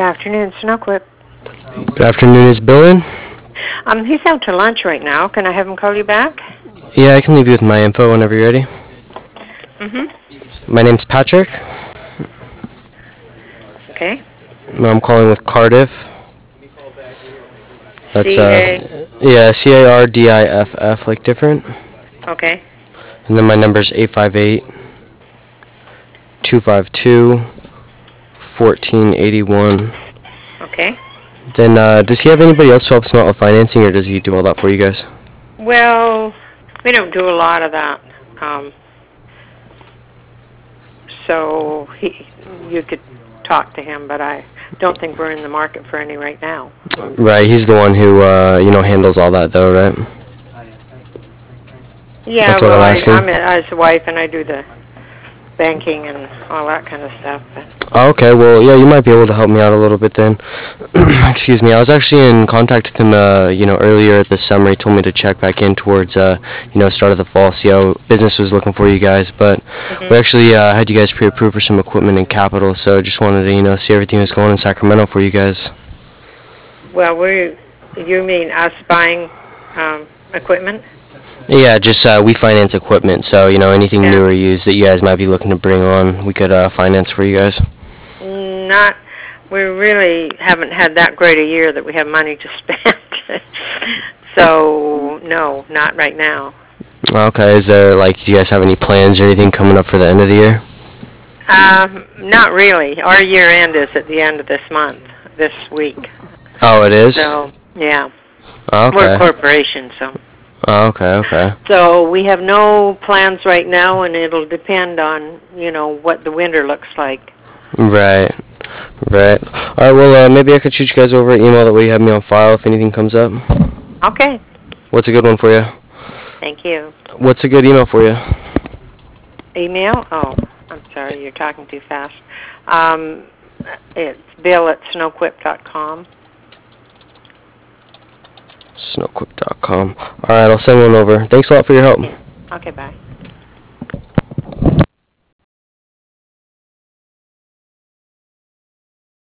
afternoon, Snowquip. Good afternoon, is Bill in? He's out to lunch right now. Can I have him call you back? Yeah, I can leave you with my info whenever you're ready. My name's Patrick. Okay. I'm calling with Cardiff. That's C-A. yeah, Cardiff, like different. Okay. And then my number's 858-252-1481. Okay. Then does he have anybody else who helps him out with financing, or does he do all that for you guys? Well, we don't do a lot of that. So you could talk to him, but I don't think we're in the market for any right now. Right, he's the one who handles all that, though, right? Yeah, That's what well, I'm asking. I'm his wife, and I do the banking and all that kind of stuff. But. Oh, okay, well, yeah, you might be able to help me out a little bit then. Excuse me, I was actually in contact with him, earlier this summer. He told me to check back in towards, start of the fall, see how business was looking for you guys. But we actually had you guys pre-approved for some equipment and capital, so just wanted to, see everything was going in Sacramento for you guys. Well, you mean us buying equipment? Yeah, just we finance equipment, so anything new or used that you guys might be looking to bring on, we could finance for you guys. We really haven't had that great a year that we have money to spend. So no, not right now. Okay, is there do you guys have any plans or anything coming up for the end of the year? Not really. Our year end is at the end of this week. Oh, it is? So yeah. Okay. We're a corporation, so. Oh, okay. So we have no plans right now, and it'll depend on, what the winter looks like. Right. All right, well, maybe I could shoot you guys over an email, that way you have me on file if anything comes up. Okay. What's a good one for you? Thank you. What's a good email for you? Email? Oh, I'm sorry, you're talking too fast. It's bill@snowquip.com. Snowquip.com. All right, I'll send one over. Thanks a lot for your help. Okay, bye.